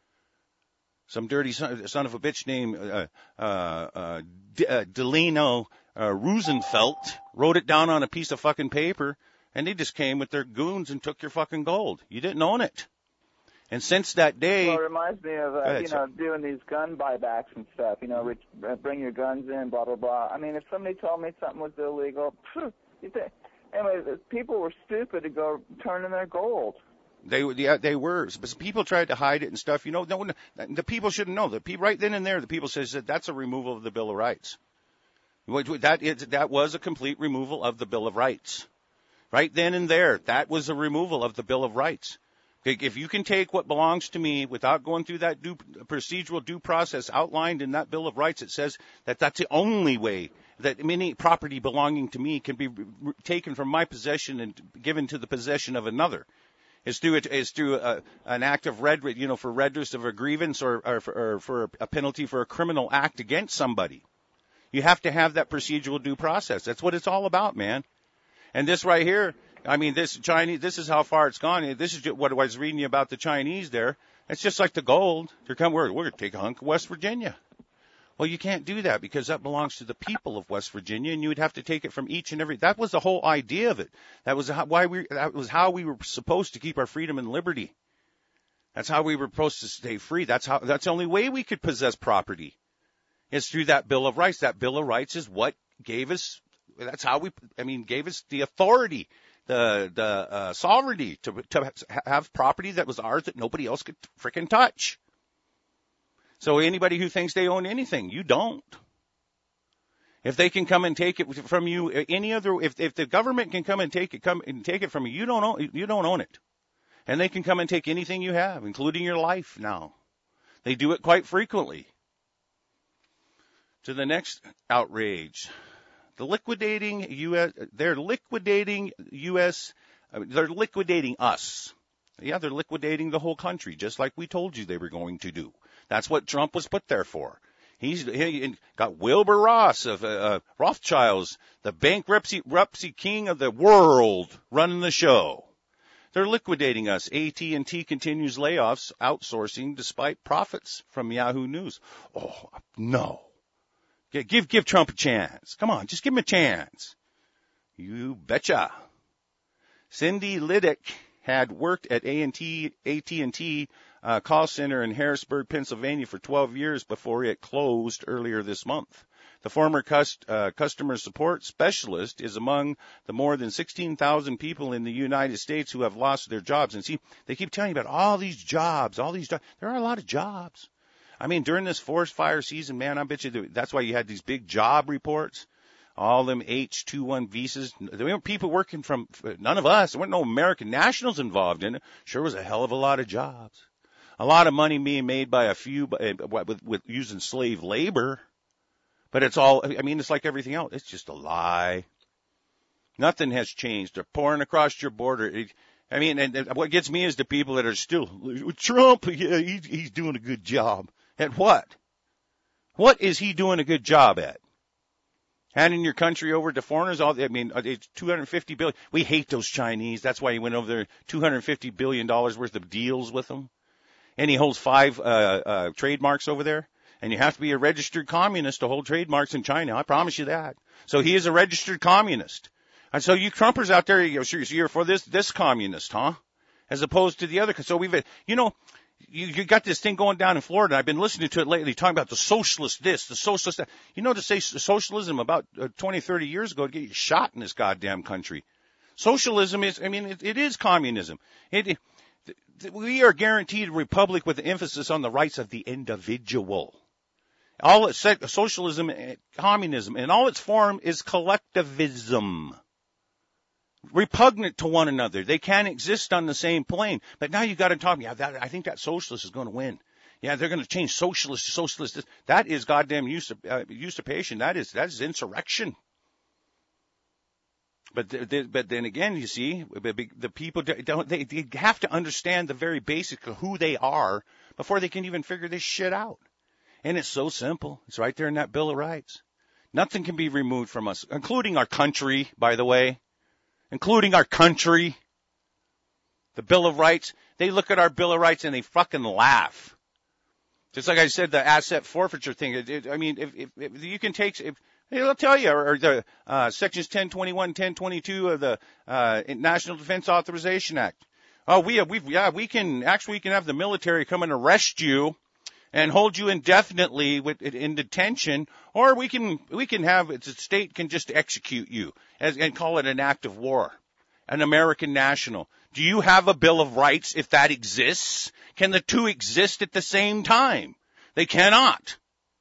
Some dirty son, son of a bitch named uh, uh, uh, D- uh, Delano uh, Roosevelt wrote it down on a piece of fucking paper, and they just came with their goons and took your fucking gold. You didn't own it. And since that day, well, it reminds me of uh, ahead, you know doing these gun buybacks and stuff. You know, rich, bring your guns in, blah blah blah. I mean, if somebody told me something was illegal, phew, you think, anyway, people were stupid to go turn in their gold. They yeah they were. But people tried to hide it and stuff. You know, no one, the people shouldn't know. The people right then and there, the people says that that's a removal of the Bill of Rights. That is that was a complete removal of the Bill of Rights. Right then and there, that was a removal of the Bill of Rights. If you can take what belongs to me without going through that due, procedural due process outlined in that Bill of Rights, it says that that's the only way that any property belonging to me can be taken from my possession and given to the possession of another. Is through it is through a, an act of red, you know, for redress of a grievance or, or, for, or for a penalty for a criminal act against somebody. You have to have that procedural due process. That's what it's all about, man. And this right here. I mean, this Chinese, this is how far it's gone. This is what I was reading you about the Chinese there. It's just like the gold. They're coming, we're, we're going to take a hunk of West Virginia. Well, you can't do that because that belongs to the people of West Virginia, and you would have to take it from each and every. That was the whole idea of it. That was how, why we. That was how we were supposed to keep our freedom and liberty. That's how we were supposed to stay free. That's how. That's the only way we could possess property. Is through that Bill of Rights. That Bill of Rights is what gave us. That's how we. I mean, gave us the authority. The the uh, sovereignty to to have property that was ours that nobody else could frickin' touch. So anybody who thinks they own anything, you don't. If they can come and take it from you, any other, if if the government can come and take it, come and take it from you, you don't own you don't own it, and they can come and take anything you have, including your life. Now, they do it quite frequently. To the next outrage. The liquidating U S, they're liquidating U S, they're liquidating us. Yeah, they're liquidating the whole country, just like we told you they were going to do. That's what Trump was put there for. He's he got Wilbur Ross of uh, Rothschilds, the bankruptcy king of the world, running the show. They're liquidating us. A T and T continues layoffs, outsourcing despite profits from Yahoo News. Oh, no. Give give Trump a chance. Come on, just give him a chance. You betcha. Cindy Liddick had worked at A and T A T and T uh, call center in Harrisburg, Pennsylvania for twelve years before it closed earlier this month. The former cust, uh, customer support specialist is among the more than sixteen thousand people in the United States who have lost their jobs. And see, they keep telling you about all these jobs, all these jobs. There are a lot of jobs. I mean, during this forest fire season, man, I bet you that's why you had these big job reports, all them H two one visas. There weren't people working from, none of us. There weren't no American nationals involved in it. Sure was a hell of a lot of jobs. A lot of money being made by a few with, with using slave labor. But it's all, I mean, it's like everything else. It's just a lie. Nothing has changed. They're pouring across your border. It, I mean, and what gets me is the people that are still, Trump, yeah, he, he's doing a good job. At what? What is he doing a good job at? Handing your country over to foreigners, all I mean, it's two hundred fifty billion. We hate those Chinese. That's why he went over there, two hundred fifty billion dollars worth of deals with them. And he holds five uh, uh, trademarks over there. And you have to be a registered communist to hold trademarks in China. I promise you that. So he is a registered communist. And so you Trumpers out there, you're, you're for this this communist, huh? As opposed to the other. So we've, you know, You, you got this thing going down in Florida. I've been listening to it lately, talking about the socialist this, the socialist that. You know, to say socialism about uh, twenty, thirty years ago to get you shot in this goddamn country. Socialism is, I mean, it, it is communism. It, it, we are guaranteed a republic with an emphasis on the rights of the individual. All it's socialism, communism, and all its form is collectivism. Repugnant to one another. They can't exist on the same plane. But now you got to talk, yeah, that, I think that socialist is going to win. Yeah, they're going to change socialist to socialist. That is goddamn usurp, uh, usurpation. That is, that is insurrection. But, the, the, but then again, you see, the people don't, they, they have to understand the very basic of who they are before they can even figure this shit out. And it's so simple. It's right there in that Bill of Rights. Nothing can be removed from us, including our country, by the way. Including our country, the Bill of Rights. They look at our Bill of Rights and they fucking laugh. Just like I said, the asset forfeiture thing. It, it, I mean, if, if, if you can take, if, they'll tell you, or, or the uh, sections ten twenty-one, ten twenty-two of the uh, National Defense Authorization Act. Oh, we have, we've, yeah, we can actually we can have the military come and arrest you and hold you indefinitely with, in detention, or we can we can have the state can just execute you as, and call it an act of war, an American national. Do you have a Bill of Rights if that exists? Can the two exist at the same time? They cannot.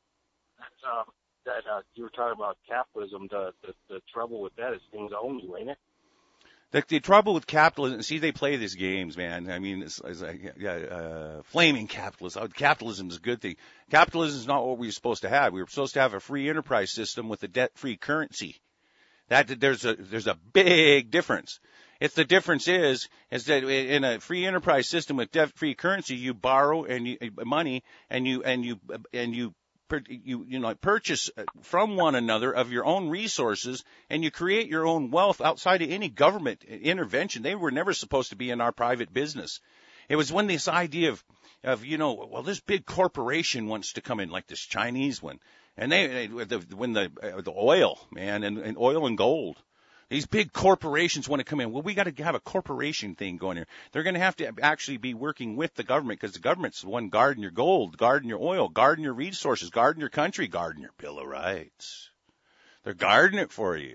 Uh, that uh, you were talking about capitalism. The, the the trouble with that is things own you, ain't it? The, the trouble with capitalism, see, they play these games, man. I mean, it's, it's like, yeah, uh, flaming capitalism. Capitalism is a good thing. Capitalism is not what we were supposed to have. We were supposed to have a free enterprise system with a debt-free currency. That, there's a, there's a big difference. If the difference is, is that in a free enterprise system with debt-free currency, you borrow and you, money and you, and you, and you, You, you know, purchase from one another of your own resources, and you create your own wealth outside of any government intervention. They were never supposed to be in our private business. It was when this idea of, of you know, well, this big corporation wants to come in, like this Chinese one, and they, they the, when the uh, the oil, man, and, and oil and gold. These big corporations want to come in. Well, we got to have a corporation thing going here. They're going to have to actually be working with the government because the government's the one guarding your gold, guarding your oil, guarding your resources, guarding your country, guarding your Bill of Rights. They're guarding it for you.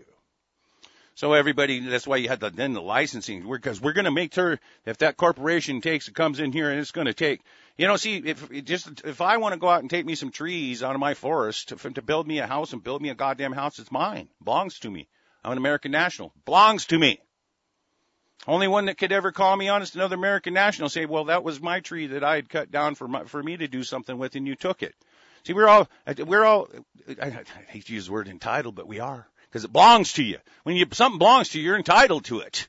So everybody, that's why you had the, then the licensing, because we're, we're going to make sure if that corporation takes, it comes in here and it's going to take, you know, see, if just, if I want to go out and take me some trees out of my forest to, to build me a house and build me a goddamn house, it's mine, belongs to me. I'm an American national. Belongs to me. Only one that could ever call me honest, another American national, say, well, that was my tree that I had cut down for my, for me to do something with, and you took it. See, we're all, we're all, I hate to use the word entitled, but we are, because it belongs to you. When you, something belongs to you, you're entitled to it.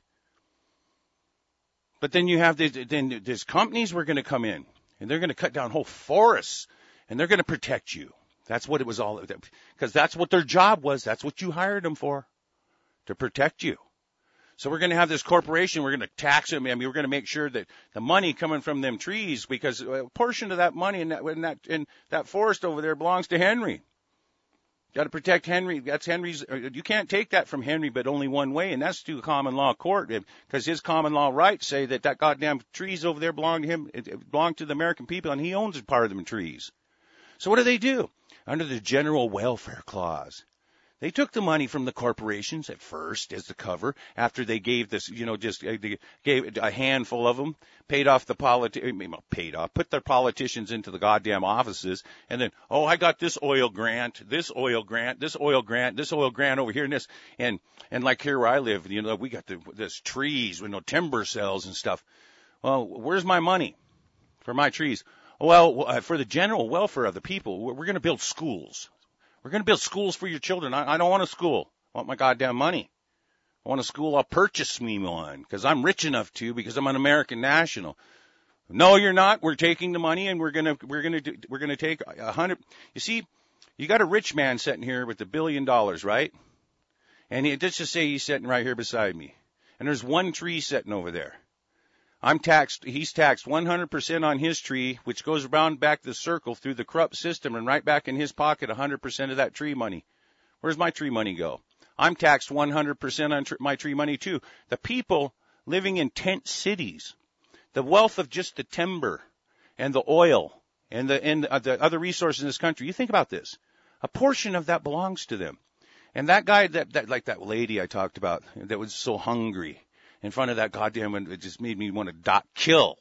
But then you have the, then there's companies who are going to come in, and they're going to cut down whole forests, and they're going to protect you. That's what it was all, because that's what their job was. That's what you hired them for. To protect you. So we're going to have this corporation, we're going to tax them, I mean, we're going to make sure that the money coming from them trees, because a portion of that money in that, in that, in that forest over there belongs to Henry. Got to protect Henry. That's Henry's, you can't take that from Henry, but only one way, and that's through a common law court, because his common law rights say that that goddamn trees over there belong to him, it belong to the American people, and he owns a part of them trees. So what do they do? Under the General Welfare Clause. They took the money from the corporations at first as the cover, after they gave this, you know, just uh, they gave a handful of them, paid off the politi- paid off, put their politicians into the goddamn offices, and then, oh, I got this oil grant, this oil grant, this oil grant, this oil grant over here, and this, and, and like here where I live, you know, we got the, this trees with no timber sales and stuff. Well, where's my money for my trees? Well, for the general welfare of the people, we're going to build schools. We're going to build schools for your children. I, I don't want a school. I want my goddamn money. I want a school. I'll purchase me one because I'm rich enough to, because I'm an American national. No, you're not. We're taking the money and we're going to, we're going to, do, we're going to take a hundred. You see, You got a rich man sitting here with a billion dollars, right? And he, let's just say he's sitting right here beside me. And there's one tree sitting over there. I'm taxed, he's taxed one hundred percent on his tree, which goes around back the circle through the corrupt system and right back in his pocket one hundred percent of that tree money. Where's my tree money go? I'm taxed one hundred percent on tr- my tree money too. The people living in tent cities, the wealth of just the timber and the oil and the, and the, the other resources in this country. You think about this. A portion of that belongs to them. And that guy, that, that like that lady I talked about, that was so hungry in front of that goddamn, it just made me want to dot kill.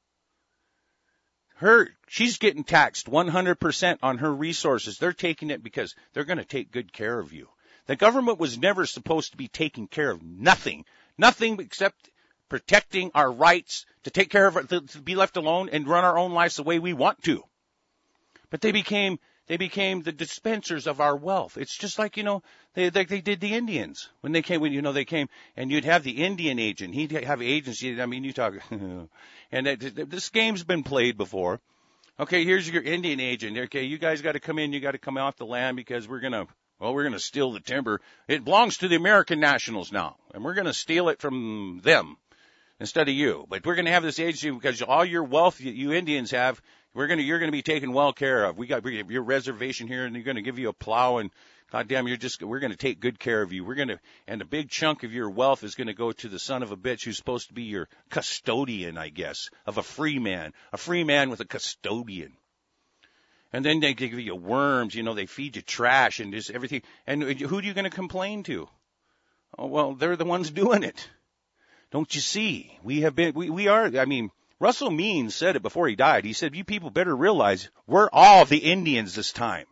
Her, she's getting taxed one hundred percent on her resources. They're taking it because they're going to take good care of you. The government was never supposed to be taking care of nothing. Nothing except protecting our rights to take care of it, to, to be left alone and run our own lives the way we want to. But they became, they became the dispensers of our wealth. It's just like, you know, they, they, they did the Indians when they came, when, you know, they came and you'd have the Indian agent. He'd have agents. I mean, you talk, and it, this game's been played before. Okay, here's your Indian agent. Okay, you guys got to come in. You got to come off the land because we're going to, well, we're going to steal the timber. It belongs to the American nationals now, and we're going to steal it from them instead of you. But we're going to have this agency because all your wealth you, you Indians have, we're going to, you're going to be taken well care of. We got we have your reservation here, and you're going to give you a plow, and goddamn, you're just, we're going to take good care of you. We're going to, and a big chunk of your wealth is going to go to the son of a bitch who's supposed to be your custodian, I guess, of a free man, a free man with a custodian. And then they give you worms, you know, they feed you trash and just everything. And who are you going to complain to? Oh, well, they're the ones doing it. Don't you see? We have been, we, we are, I mean, Russell Means said it before he died. He said, you people better realize we're all the Indians this time.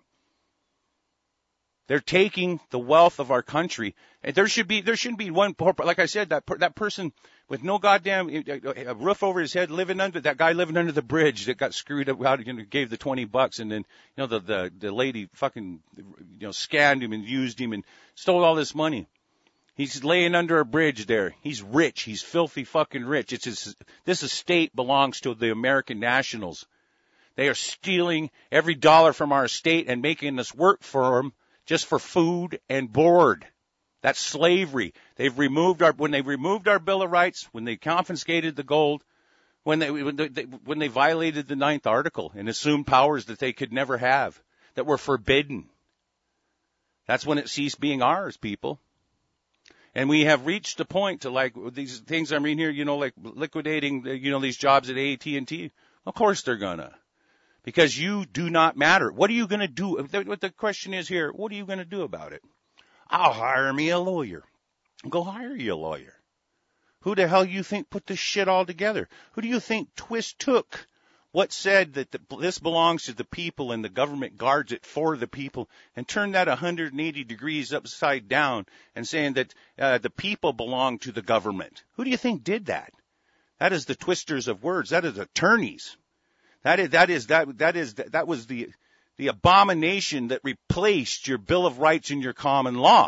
They're taking the wealth of our country. And there should be, there shouldn't be one, like I said, that per, that person with no goddamn a roof over his head living under, that guy living under the bridge that got screwed up out and gave the twenty bucks, and then, you know, the, the, the lady fucking, you know, scammed him and used him and stole all this money. He's laying under a bridge there. He's rich. He's filthy fucking rich. It's his, this estate belongs to the American nationals. They are stealing every dollar from our estate and making us work for them just for food and board. That's slavery. They've removed our, when they removed our Bill of Rights, when they confiscated the gold, when they, when they, when they violated the ninth article and assumed powers that they could never have, that were forbidden. That's when it ceased being ours, people. And we have reached a point to, like, these things I'm reading here, you know, like liquidating, you know, these jobs at A T and T. Of course they're gonna. Because you do not matter. What are you going to do? What the question is here, what are you going to do about it? I'll hire me a lawyer. Go hire you a lawyer. Who the hell you think put this shit all together? Who do you think twist took what said that the, this belongs to the people and the government guards it for the people and turned that one hundred eighty degrees upside down and saying that uh, the people belong to the government? Who do you think did that? That is the twisters of words. That is attorneys. That is, that is, that, that is, that was the, the abomination that replaced your Bill of Rights and your common law.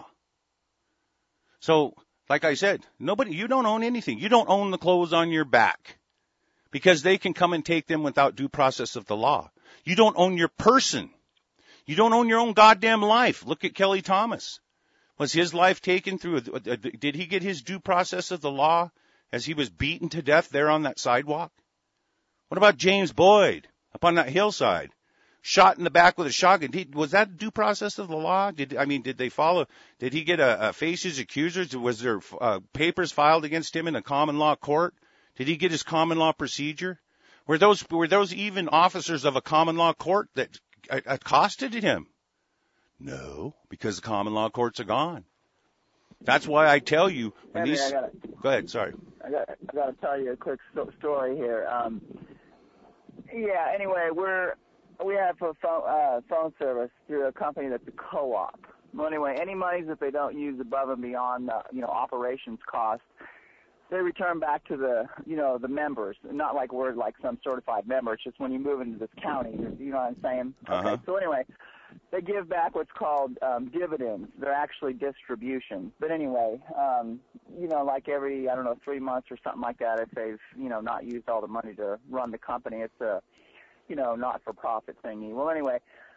So, like I said, nobody, you don't own anything. You don't own the clothes on your back because they can come and take them without due process of the law. You don't own your person. You don't own your own goddamn life. Look at Kelly Thomas. Was his life taken through, a, a, did he get his due process of the law as he was beaten to death there on that sidewalk? What about James Boyd up on that hillside, shot in the back with a shotgun? Did, was that due process of the law? Did I mean, did they follow? Did he get a, a face his accusers? Was there uh, papers filed against him in a common law court? Did he get his common law procedure? Were those were those even officers of a common law court that accosted him? No, because the common law courts are gone. That's why I tell you when Henry, these. I gotta, Go ahead. Sorry. I got I got to tell you a quick sto- story here. Um, yeah. Anyway, we're we have a phone uh, phone service through a company that's a co-op. Well, anyway, any monies that they don't use above and beyond the, you know, operations cost, they return back to the, you know, the members. Not like we're like some certified member. It's just when you move into this county, you know what I'm saying? Uh-huh. Okay. So anyway, they give back what's called um, dividends. They're actually distributions. But anyway, um, you know, like every, I don't know, three months or something like that, if they've, you know, not used all the money to run the company, it's a, you know, not-for-profit thingy. Well, anyway,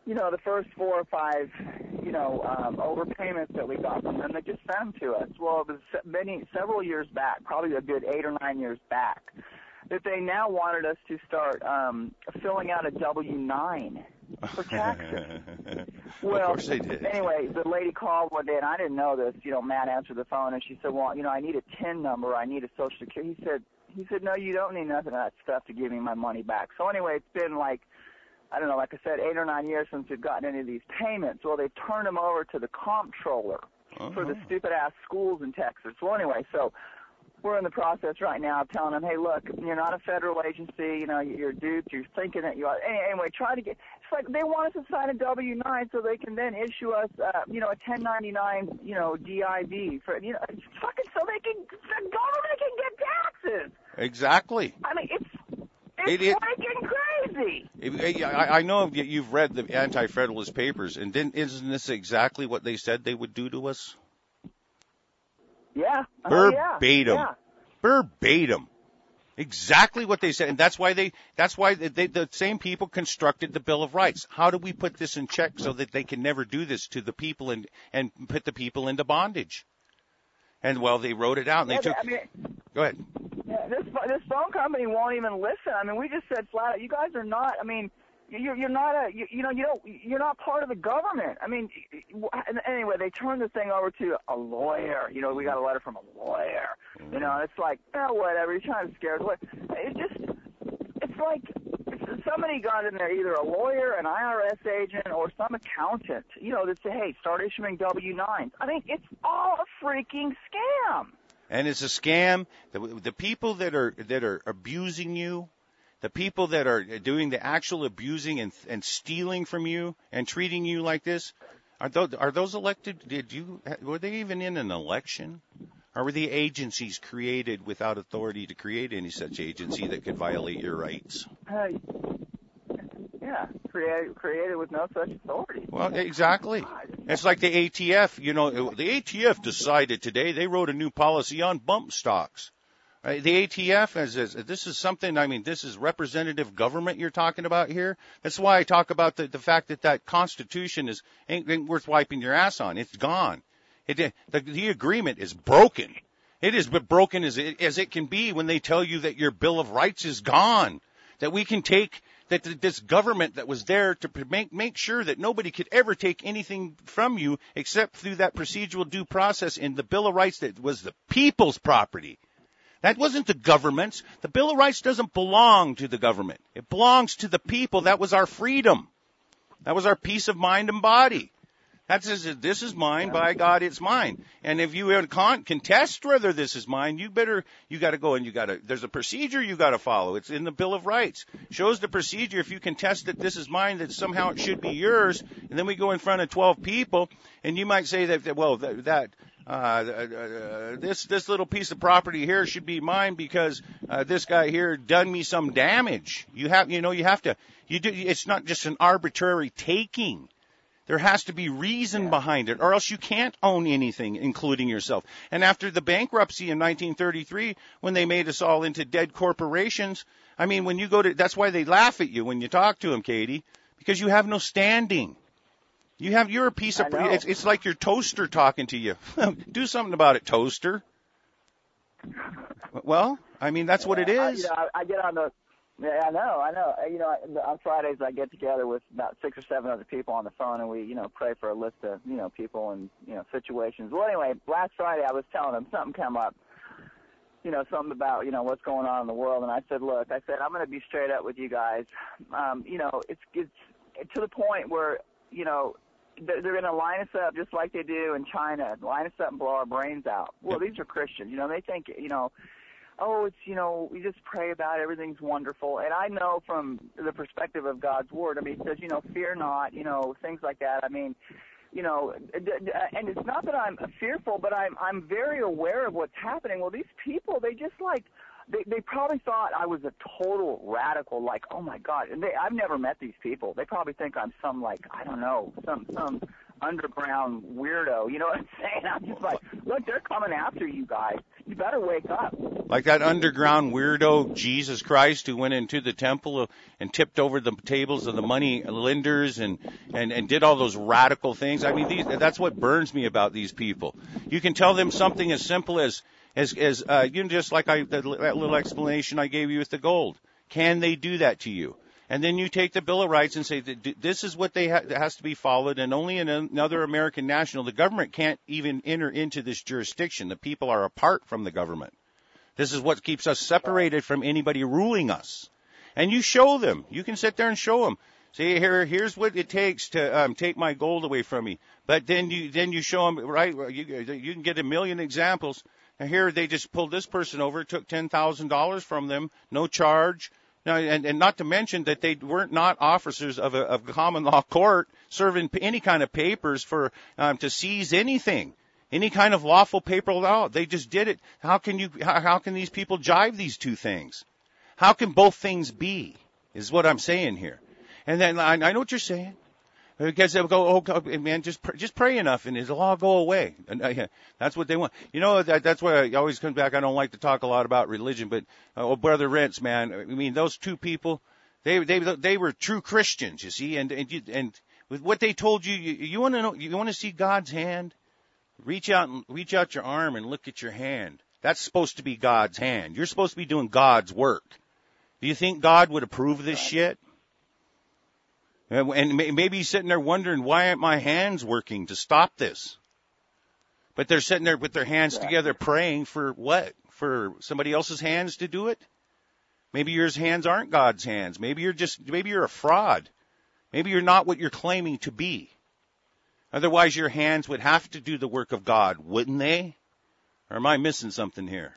you know, the first four or five, you know, um, overpayments that we got from them, they just sent them to us. Well, it was many, several years back, probably a good eight or nine years back, that they now wanted us to start um, filling out a W nine for taxes. Well, of course they did. Anyway, the lady called one day, and I didn't know this. You know, Matt answered the phone, and she said, well, you know, I need a T I N number. I need a Social Security. He said, he said, no, you don't need nothing of that stuff to give me my money back. So anyway, it's been like, I don't know, like I said, eight or nine years since we've gotten any of these payments. Well, they've turned them over to the comptroller uh-huh. for the stupid-ass schools in Texas. Well, anyway, so we're in the process right now of telling them, hey, look, you're not a federal agency. You know, you're duped. You're thinking that you are. Anyway, try to get – it's like they want us to sign a W nine so they can then issue us, uh, you know, a ten ninety-nine, you know, D I V. For, you know, it's fucking so they can – the government can get taxes. Exactly. I mean, it's it's it, freaking crazy. It, I, I know you've read the Anti-Federalist Papers, and didn't, isn't this exactly what they said they would do to us? Yeah. Uh, Verbatim. Yeah. Verbatim. Exactly what they said, and that's why they that's why they, they, the same people constructed the Bill of Rights. How do we put this in check so that they can never do this to the people and and put the people into bondage? And well, they wrote it out, and yeah, they took. I mean, go ahead. Yeah, this this phone company won't even listen. I mean, we just said flat out, you guys are not. I mean, you're you're not a you, you know you don't you're not part of the government. I mean, anyway, they turned the thing over to a lawyer. You know, we got a letter from a lawyer. You know, it's like, oh, whatever. You're trying to scare us away. It just, it's like somebody got in there, either a lawyer, an I R S agent, or some accountant. You know, that say, hey, start issuing W nines. I mean, it's all a freaking scam. And it's a scam. The, the people that are that are abusing you, the people that are doing the actual abusing and and stealing from you and treating you like this, are those are those elected? Did you were they even in an election? Or were the agencies created without authority to create any such agency that could violate your rights? Uh, yeah, created created with no such authority. Well, exactly. It's like the A T F. You know, the A T F decided today they wrote a new policy on bump stocks. Right? The A T F, as this is something. I mean, this is representative government you're talking about here. That's why I talk about the the fact that that Constitution is ain't, ain't worth wiping your ass on. It's gone. It, the, the agreement is broken. It is broken as it, as it can be when they tell you that your Bill of Rights is gone, that we can take, that this government that was there to make, make sure that nobody could ever take anything from you except through that procedural due process in the Bill of Rights that was the people's property. That wasn't the government's. The Bill of Rights doesn't belong to the government. It belongs to the people. That was our freedom. That was our peace of mind and body. That's just, this is mine, by God, it's mine. And if you can't contest whether this is mine, you better, you got to go and you got to, there's a procedure you got to follow. It's in the Bill of Rights. Shows the procedure. If you contest that this is mine, that somehow it should be yours, and then we go in front of twelve people, and you might say that, well, that, that uh, uh, this, this little piece of property here should be mine because, uh, this guy here done me some damage. You have, you know, you have to, you do, it's not just an arbitrary taking. There has to be reason yeah. behind it, or else you can't own anything, including yourself. And after the bankruptcy in nineteen thirty-three, when they made us all into dead corporations, I mean, when you go to, that's why they laugh at you when you talk to them, Katie, because you have no standing. You have, you're a piece of, it's, it's like your toaster talking to you. Do something about it, toaster. Well, I mean, that's yeah, what it is. I, you know, I, I get on the, Yeah, I know, I know. You know, on Fridays I get together with about six or seven other people on the phone, and we, you know, pray for a list of, you know, people and, you know, situations. Well, anyway, last Friday I was telling them something came up, you know, something about, you know, what's going on in the world, and I said, look, I said, I'm going to be straight up with you guys. Um, you know, it's it's to the point where, you know, they're, they're going to line us up just like they do in China, line us up and blow our brains out. Well, these are Christians. You know, they think, you know, oh, it's, you know, we just pray about it, everything's wonderful. And I know from the perspective of God's Word, I mean, it says, you know, fear not, you know, things like that. I mean, you know, and it's not that I'm fearful, but I'm I'm very aware of what's happening. Well, these people, they just like, they, they probably thought I was a total radical, like, oh, my God. And they, I've never met these people. They probably think I'm some, like, I don't know, some some underground weirdo. You know what I'm saying? I'm just like, look, they're coming after you guys. You better wake up. Like that underground weirdo Jesus Christ who went into the temple and tipped over the tables of the money lenders and, and, and did all those radical things. I mean, these, that's what burns me about these people. You can tell them something as simple as, as, as uh, you know, just like I, that little explanation I gave you with the gold. Can they do that to you? And then you take the Bill of Rights and say that this is what they ha- has to be followed, and only in another American national. The government can't even enter into this jurisdiction. The people are apart from the government. This is what keeps us separated from anybody ruling us. And you show them. You can sit there and show them. Say, here, here's what it takes to um, take my gold away from me. But then you then you show them, right, you, you can get a million examples. And here they just pulled this person over, took ten thousand dollars from them, no charge. Now, and, and not to mention that they weren't not officers of a of common law court serving any kind of papers for um, to seize anything, any kind of lawful paper law. They just did it. How can you? How, how can these people jive these two things? How can both things be? Is what I'm saying here. And then I, I know what you're saying. Because they'll go, oh, God, man, just pray, just pray enough and it'll all go away. And uh, yeah, that's what they want. You know, that, that's why I always come back. I don't like to talk a lot about religion, but uh, oh, Brother Rentz, man, I mean, those two people, they they they were true Christians, you see, and and you, and with what they told you, you, you want to know, you want to see God's hand. Reach out and reach out your arm and look at your hand. That's supposed to be God's hand. You're supposed to be doing God's work. Do you think God would approve of this shit? And maybe he's sitting there wondering, why aren't my hands working to stop this? But they're sitting there with their hands yeah. together praying for what? For somebody else's hands to do it? Maybe your hands aren't God's hands. Maybe you're just, maybe you're a fraud. Maybe you're not what you're claiming to be. Otherwise, your hands would have to do the work of God, wouldn't they? Or am I missing something here?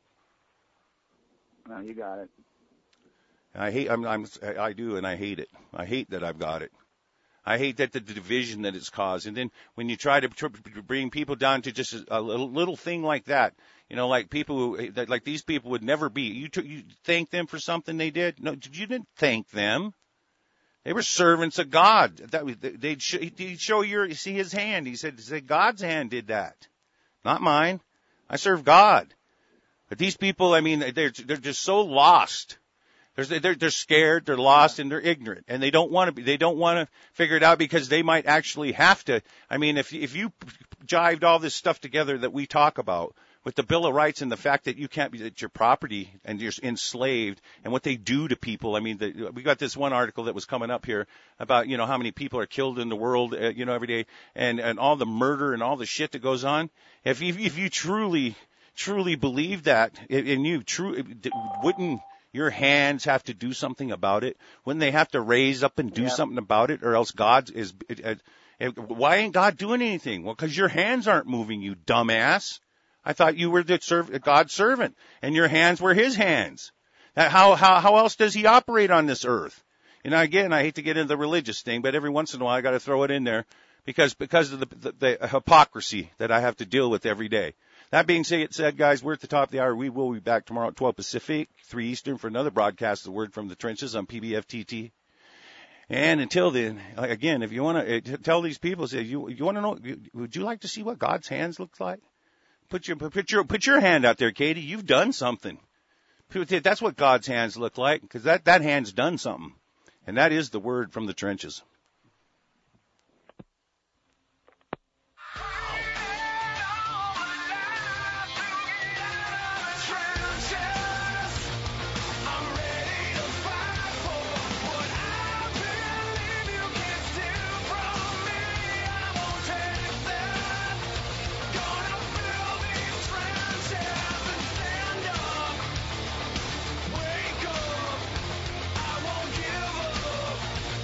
No, you got it. I hate, I'm, I'm, I do, and I hate it. I hate that I've got it. I hate that the division that it's caused. And then when you try to tr- bring people down to just a, a little, little thing like that, you know, like people who, that, like these people would never be. You, t- you thank them for something they did? No, you didn't thank them. They were servants of God. That they'd sh- he'd show your, you see his hand. He said, say, God's hand did that, not mine. I serve God. But these people, I mean, they're they're just so lost. They're, they're, they're scared, they're lost, and they're ignorant, and they don't want to be, they don't want to figure it out because they might actually have to. I mean, if, if you jived all this stuff together that we talk about with the Bill of Rights and the fact that you can't be, that your property and you're enslaved and what they do to people. I mean, the, we got this one article that was coming up here about, you know, how many people are killed in the world, uh, you know, every day, and, and all the murder and all the shit that goes on. If you, if you truly, truly believe that, and you true, wouldn't, your hands have to do something about it? Wouldn't they have to raise up and do yeah. something about it, or else God is, uh, uh, why ain't God doing anything? Well, because your hands aren't moving, you dumbass. I thought you were the serv- God's servant, and your hands were his hands. How, how, how else does he operate on this earth? You know, again, I hate to get into the religious thing, but every once in a while I got to throw it in there because, because of the, the, the hypocrisy that I have to deal with every day. That being said, guys, we're at the top of the hour. We will be back tomorrow at twelve Pacific, three Eastern for another broadcast, The Word from the Trenches on P B F T T. And until then, again, if you want to tell these people, say, you, you want to know, would you like to see what God's hands look like? Put your, put your, put your hand out there, Katie. You've done something. That's what God's hands look like, because that, that hand's done something. And that is the Word from the Trenches.